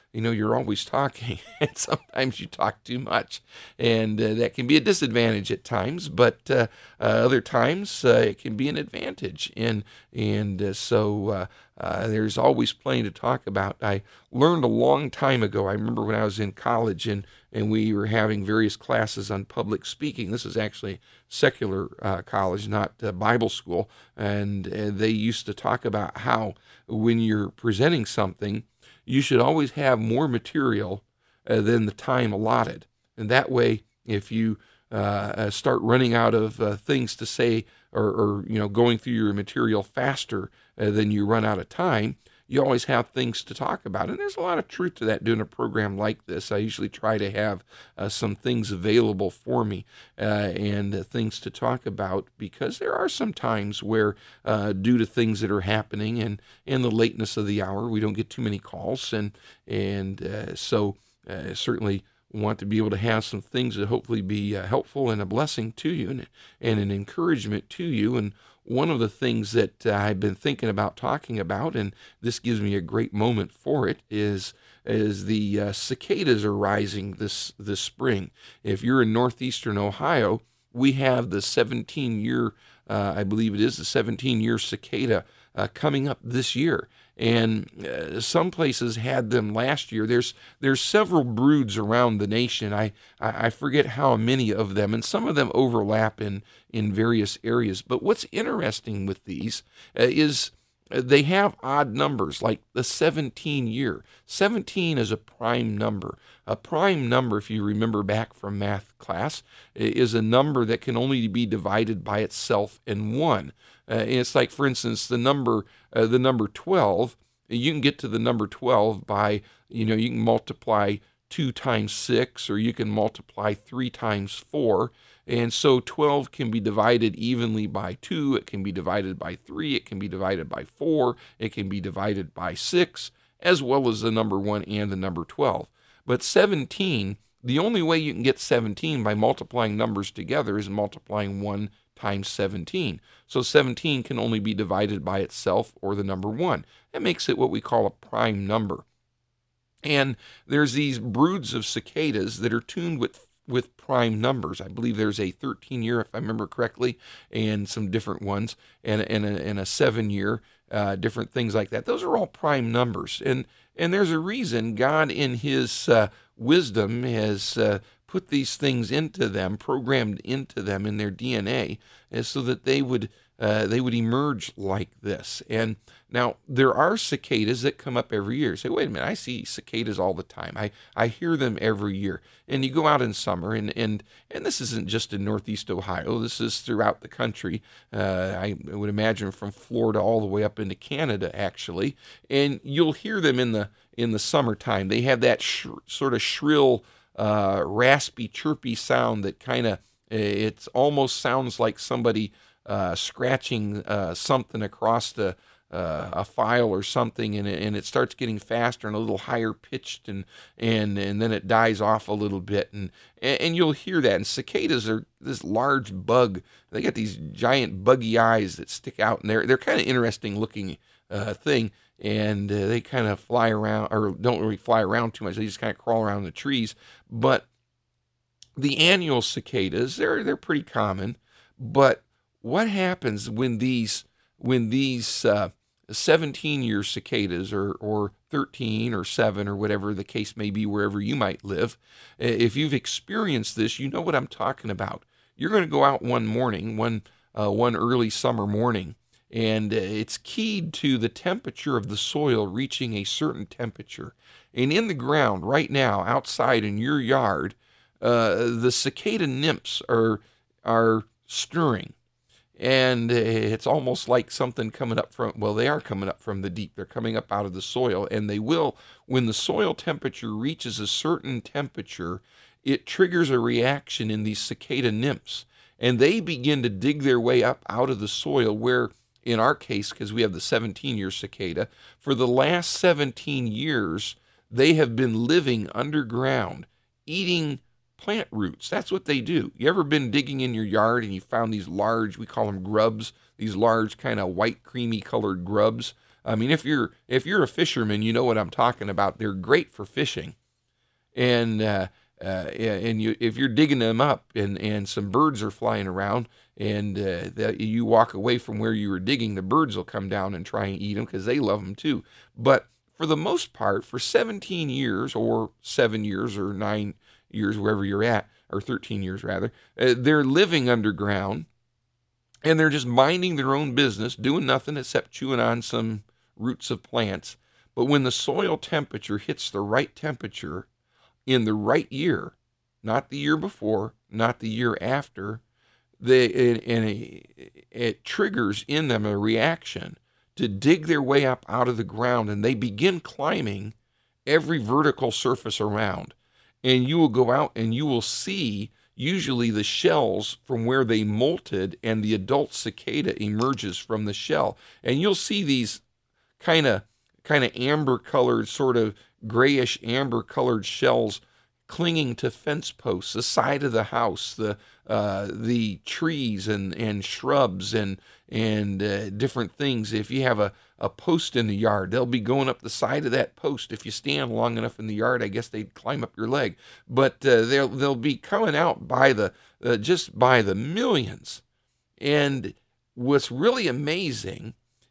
you know, you're always talking, and sometimes you talk too much, and uh, that can be a disadvantage at times, but uh, uh, other times uh, it can be an advantage, and and uh, so uh, uh, there's always plenty to talk about. I learned a long time ago, I remember when I was in college, and, and we were having various classes on public speaking. This is actually secular uh, college, not uh, Bible school, and uh, they used to talk about how when you're presenting something, you should always have more material uh, than the time allotted. And that way, if you uh, start running out of uh, things to say, or, or you know, going through your material faster uh, than you run out of time, you always have things to talk about. And there's a lot of truth to that doing a program like this. I usually try to have uh, some things available for me uh, and uh, things to talk about, because there are some times where uh, due to things that are happening and, and the lateness of the hour, we don't get too many calls. And, and uh, so uh, certainly want to be able to have some things that hopefully be uh, helpful and a blessing to you and, and an encouragement to you. And one of the things that uh, I've been thinking about talking about, and this gives me a great moment for it, is is the uh, cicadas are rising this this spring. If you're in northeastern Ohio, we have the seventeen-year, uh, I believe it is the seventeen-year cicada uh, coming up this year. And uh, some places had them last year. There's there's several broods around the nation. I, I I forget how many of them, and some of them overlap in, in various areas. But what's interesting with these uh, is they have odd numbers, like the seventeen-year. seventeen is a prime number. A prime number, if you remember back from math class, is a number that can only be divided by itself in one. Uh, and it's like, for instance, the number uh, the number twelve. You can get to the number twelve by, you know, you can multiply two times six, or you can multiply three times four. And so twelve can be divided evenly by two. It can be divided by three. It can be divided by four. It can be divided by six, as well as the number one and the number twelve. But seventeen, the only way you can get seventeen by multiplying numbers together is multiplying one times seventeen. So seventeen can only be divided by itself or the number one. That makes it what we call a prime number. And there's these broods of cicadas that are tuned with with prime numbers. I believe there's a thirteen-year, if I remember correctly, and some different ones, and, and, a, and a seven-year, uh, different things like that. Those are all prime numbers. And, and there's a reason God in his uh, wisdom has uh, put these things into them, programmed into them in their D N A, uh, so that they would uh, they would emerge like this. And now there are cicadas that come up every year. Say, wait a minute, I see cicadas all the time. I, I hear them every year. And you go out in summer, and and and this isn't just in Northeast Ohio. This is throughout the country. Uh, I would imagine from Florida all the way up into Canada, actually. And you'll hear them in the in the summertime. They have that sh- sort of shrill, Uh, raspy, chirpy sound that kind of, it almost sounds like somebody uh, scratching uh, something across the, uh, a file or something, and it, and it starts getting faster and a little higher pitched, and and and then it dies off a little bit, and and you'll hear that. And cicadas are this large bug. They got these giant buggy eyes that stick out, and they're they're kind of interesting looking uh, thing. And uh, they kind of fly around, or don't really fly around too much. They just kind of crawl around the trees. But the annual cicadas, they're they're pretty common. But what happens when these when these uh, seventeen-year cicadas, or or thirteen or seven or whatever the case may be, wherever you might live, if you've experienced this, you know what I'm talking about. You're going to go out one morning, one uh, one early summer morning, and it's keyed to the temperature of the soil reaching a certain temperature. And in the ground right now, outside in your yard, uh, the cicada nymphs are are stirring. And it's almost like something coming up from, well, they are coming up from the deep. They're coming up out of the soil, and they will, when the soil temperature reaches a certain temperature, it triggers a reaction in these cicada nymphs. And they begin to dig their way up out of the soil, where, in our case, because we have the seventeen-year cicada, for the last seventeen years, they have been living underground, eating plant roots. That's what they do. You ever been digging in your yard and you found these large, we call them grubs, these large kind of white creamy colored grubs? I mean, if you're if you're a fisherman, you know what I'm talking about. They're great for fishing, and uh, uh, and you if you're digging them up and, and some birds are flying around, and uh, the, you walk away from where you were digging, the birds will come down and try and eat them because they love them too. But for the most part, for seventeen years or seven years or nine years, wherever you're at, or thirteen years rather, uh, they're living underground, and they're just minding their own business, doing nothing except chewing on some roots of plants. But when the soil temperature hits the right temperature in the right year, not the year before, not the year after, they, it, and it, it triggers in them a reaction to dig their way up out of the ground, and they begin climbing every vertical surface around. And you will go out and you will see usually the shells from where they molted, and the adult cicada emerges from the shell. And you'll see these kind of kind of amber colored, sort of grayish amber colored shells clinging to fence posts, the side of the house, the uh, the trees and, and shrubs and and uh, different things. If you have a, a post in the yard, they'll be going up the side of that post. If you stand long enough in the yard, I guess they'd climb up your leg. But uh, they'll they'll be coming out by the uh, just by the millions. And what's really amazing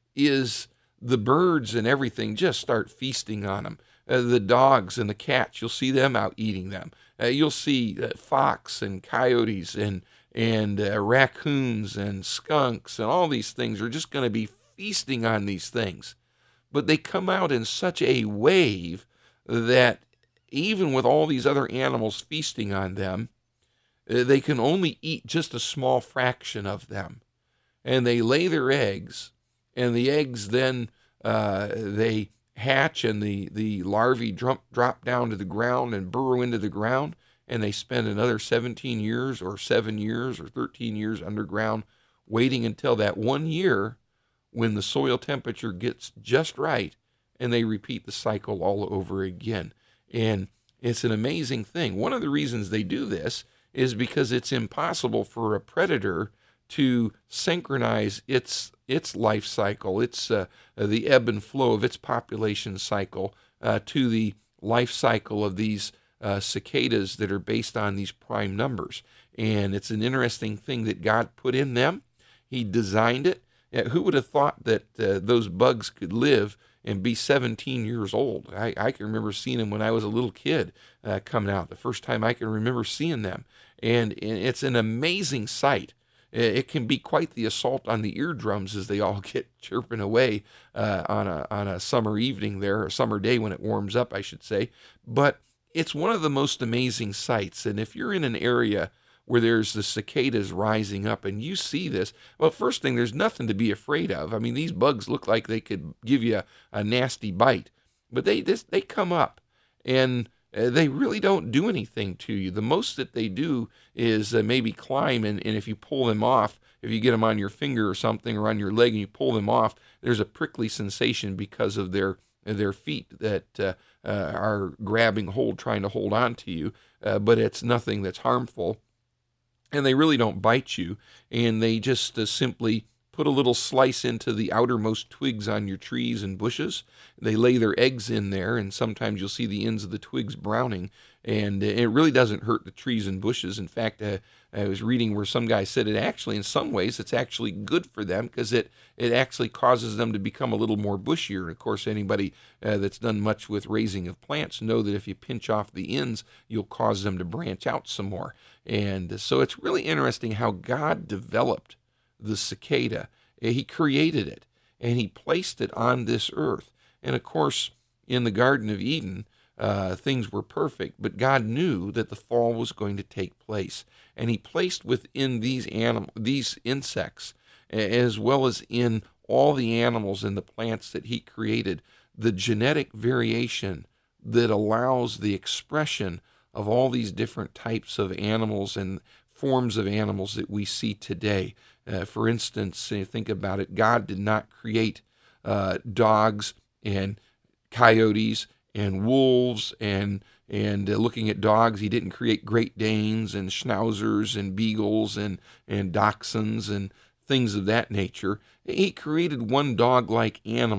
is the birds and everything just start feasting on them. Uh, the dogs and the cats, you'll see them out eating them. Uh, you'll see uh, fox and coyotes and and uh, raccoons and skunks and all these things are just going to be feasting on these things. But they come out in such a wave that even with all these other animals feasting on them, uh, they can only eat just a small fraction of them. And they lay their eggs, and the eggs then uh, they hatch, and the, the larvae drop, drop down to the ground and burrow into the ground, and they spend another seventeen years or seven years or thirteen years underground waiting until that one year when the soil temperature gets just right, and they repeat the cycle all over again. And it's an amazing thing. One of the reasons they do this is because it's impossible for a predator to synchronize its its life cycle, its uh, the ebb and flow of its population cycle uh, to the life cycle of these uh, cicadas that are based on these prime numbers. And it's an interesting thing that God put in them. He designed it. Uh, who would have thought that uh, those bugs could live and be seventeen years old? I, I can remember seeing them when I was a little kid uh, coming out. The first time I can remember seeing them. And, and it's an amazing sight. It can be quite the assault on the eardrums as they all get chirping away uh, on a on a summer evening there, a summer day when it warms up, I should say. But it's one of the most amazing sights. And if you're in an area where there's the cicadas rising up and you see this, well, first thing, there's nothing to be afraid of. I mean, these bugs look like they could give you a, a nasty bite, but they this, they come up and Uh, they really don't do anything to you. The most that they do is uh, maybe climb, and, and if you pull them off, if you get them on your finger or something or on your leg and you pull them off, there's a prickly sensation because of their their feet that uh, uh, are grabbing hold, trying to hold on to you, uh, but it's nothing that's harmful. And they really don't bite you, and they just uh, simply put a little slice into the outermost twigs on your trees and bushes. They lay their eggs in there, and sometimes you'll see the ends of the twigs browning, and it really doesn't hurt the trees and bushes. In fact, uh, I was reading where some guy said it actually, in some ways, it's actually good for them because it, it actually causes them to become a little more bushier. And of course, anybody uh, that's done much with raising of plants know that if you pinch off the ends, you'll cause them to branch out some more. And so it's really interesting how God developed the cicada. He created it, and he placed it on this earth. And of course, in the Garden of Eden, uh, things were perfect, but God knew that the fall was going to take place. And he placed within these anim- these insects, as well as in all the animals and the plants that he created, the genetic variation that allows the expression of all these different types of animals and forms of animals that we see today. Uh, for instance, think about it, God did not create uh, dogs and coyotes and wolves and and uh, looking at dogs, he didn't create Great Danes and Schnauzers and Beagles and, and Dachshunds and things of that nature. He created one dog-like animal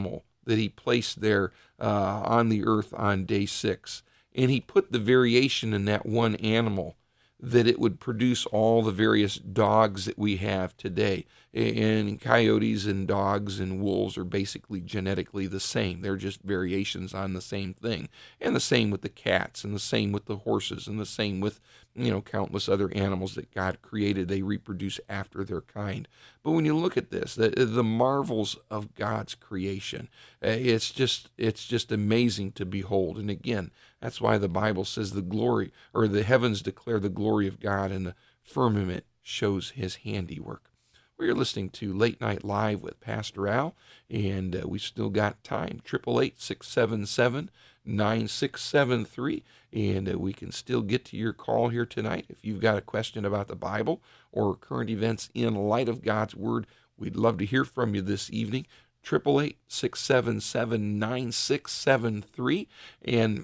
that he placed there uh, on the earth on day six. And he put the variation in that one animal, that it would produce all the various dogs that we have today. And coyotes and dogs and wolves are basically genetically the same. They're just variations on the same thing. And the same with the cats, and the same with the horses, and the same with, you know, countless other animals that God created. They reproduce after their kind. But when you look at this, the, the marvels of God's creation, it's just it's just amazing to behold. And again, that's why the Bible says the glory, or the heavens declare the glory of God, and the firmament shows his handiwork. We're listening to Late Night Live with Pastor Al, and uh, we've still got time. eight eight eight, six seven seven, nine six seven three, and uh, we can still get to your call here tonight. If you've got a question about the Bible or current events in light of God's Word, we'd love to hear from you this evening. eight eight eight, six seven seven, nine six seven three, and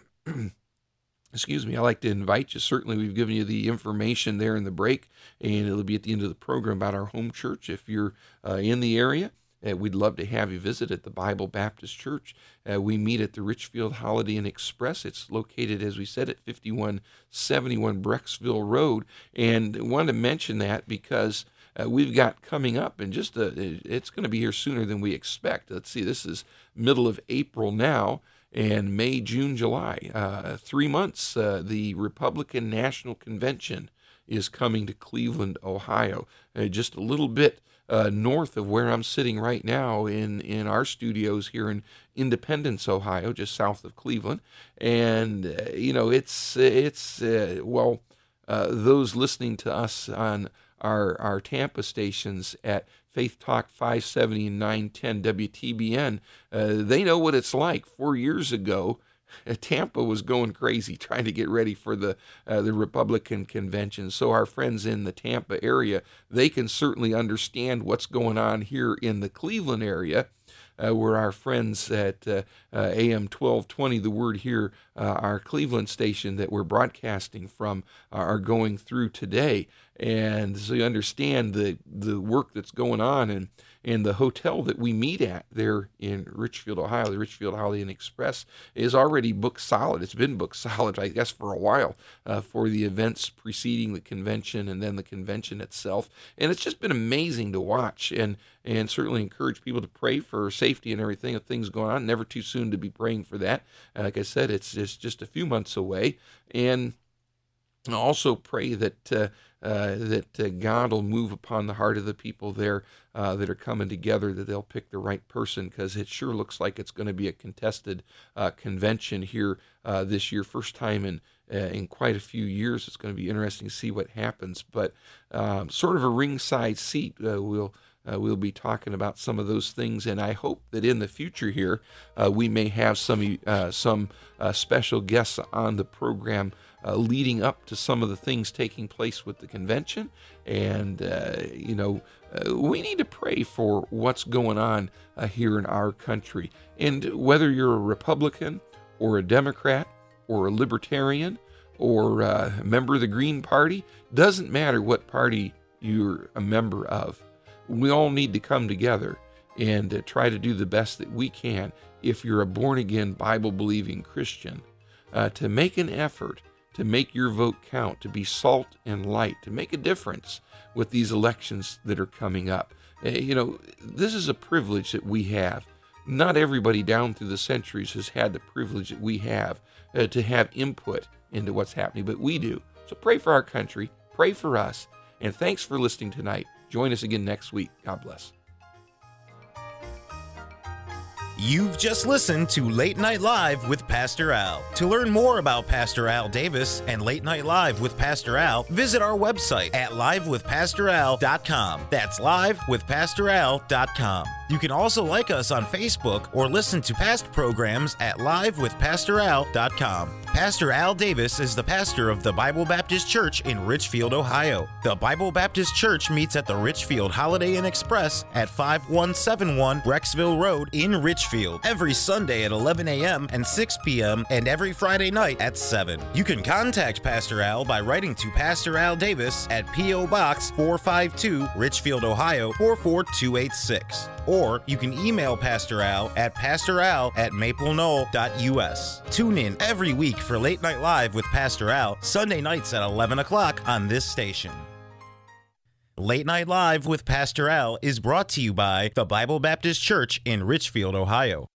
excuse me, I'd like to invite you. Certainly, we've given you the information there in the break, and it'll be at the end of the program about our home church. If you're uh, in the area, uh, we'd love to have you visit at the Bible Baptist Church. Uh, we meet at the Richfield Holiday Inn Express. It's located, as we said, at fifty-one seventy-one Brecksville Road. And I wanted to mention that because uh, we've got coming up, and just a, it's going to be here sooner than we expect. Let's see, this is middle of April now. And May, June, July, uh, three months, uh, the Republican National Convention is coming to Cleveland, Ohio, uh, just a little bit uh, north of where I'm sitting right now in, in our studios here in Independence, Ohio, just south of Cleveland. And, uh, you know, it's, it's uh, well, uh, those listening to us on our, our Tampa stations at Faith Talk five seventy and nine ten W T B N, uh, they know what it's like. Four years ago, Tampa was going crazy trying to get ready for the uh, the Republican convention. So our friends in the Tampa area, they can certainly understand what's going on here in the Cleveland area, uh, where our friends at uh, uh, A M twelve twenty, the Word here, uh, our Cleveland station that we're broadcasting from, uh, are going through today. And so you understand the the work that's going on, and, and the hotel that we meet at there in Richfield, Ohio, the Richfield Holiday Inn Express, is already booked solid. It's been booked solid, I guess, for a while uh, for the events preceding the convention and then the convention itself. And it's just been amazing to watch, and and certainly encourage people to pray for safety and everything of things going on. Never too soon to be praying for that. Uh, like I said, it's, it's just a few months away. And also pray that uh, uh, that uh, God will move upon the heart of the people there uh, that are coming together, that they'll pick the right person, because it sure looks like it's going to be a contested uh, convention here uh, this year. First time in uh, in quite a few years. It's going to be interesting to see what happens, but um, sort of a ringside seat. Uh, we'll Uh, we'll be talking about some of those things, and I hope that in the future here uh, we may have some uh, some uh, special guests on the program uh, leading up to some of the things taking place with the convention. And uh, you know, uh, we need to pray for what's going on uh, here in our country. And whether you're a Republican or a Democrat or a Libertarian or uh, a member of the Green Party, doesn't matter what party you're a member of. We all need to come together and uh, try to do the best that we can, if you're a born-again, Bible-believing Christian, uh, to make an effort to make your vote count, to be salt and light, to make a difference with these elections that are coming up. Uh, you know, this is a privilege that we have. Not everybody down through the centuries has had the privilege that we have uh, to have input into what's happening, but we do. So pray for our country, pray for us, and thanks for listening tonight. Join us again next week. God bless. You've just listened to Late Night Live with Pastor Al. To learn more about Pastor Al Davis and Late Night Live with Pastor Al, visit our website at live with pastor al dot com. That's live with pastor al dot com. You can also like us on Facebook or listen to past programs at live with pastor al dot com. Pastor Al Davis is the pastor of the Bible Baptist Church in Richfield, Ohio. The Bible Baptist Church meets at the Richfield Holiday Inn Express at five one seven one Brecksville Road in Richfield, Richfield, every Sunday at eleven a.m. and six p.m. and every Friday night at seven. You can contact Pastor Al by writing to Pastor Al Davis at P O. Box four five two, Richfield, Ohio four four two eight six. Or you can email Pastor Al at pastoral at maple knoll dot u s. Tune in every week for Late Night Live with Pastor Al, Sunday nights at eleven o'clock on this station. Late Night Live with Pastor Al is brought to you by the Bible Baptist Church in Richfield, Ohio.